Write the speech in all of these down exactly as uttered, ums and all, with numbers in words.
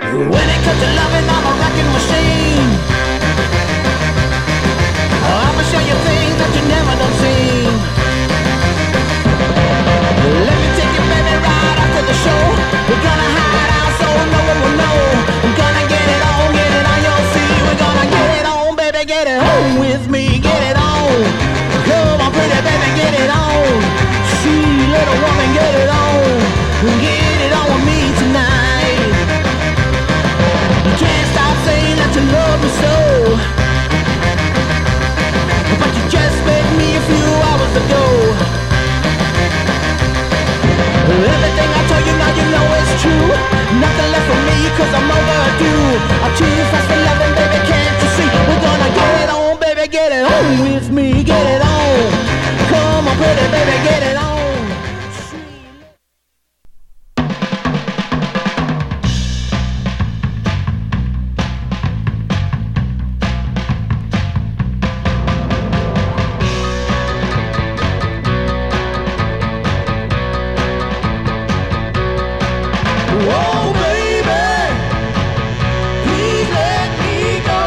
When it comes to loving, I'm a wrecking machine. I'ma show you things that you never done seen. Let me take you, baby, right after the show. We're gonna hide out so no one will know. I'm gonna get it on, get it on your feet. We're gonna get it on, baby, get it home with me. Get it on. Come on, pretty baby, get it on. Sweet little woman, get it on. Get it on with me tonight. You can't stop saying that you love me so, but you just met me a few hours ago. Everything I told you now you know it's true. Nothing left for me cause I'm overdue. I'm too fast for loving, baby, can't you see? We're gonna get it on, baby, get it on with me. Get it on. Come on, pretty baby, get it on. Oh baby, please let me go.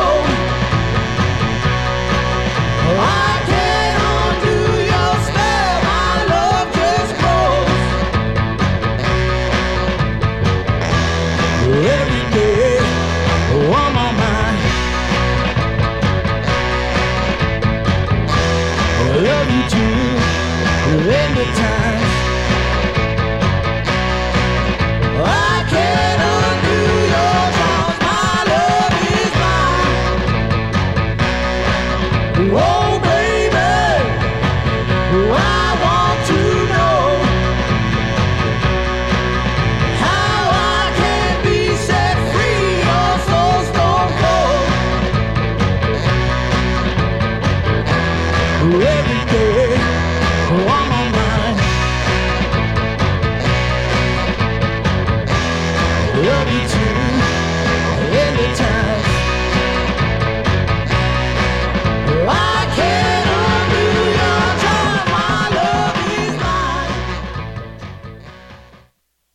I can't undo your spell, my love just grows. Every day on my mind, I love you too, anytime. I can't undo your charms, my love is blind. Oh baby, I want to know how I can be set free. You're so stone cold. Every day on my mind, love you too.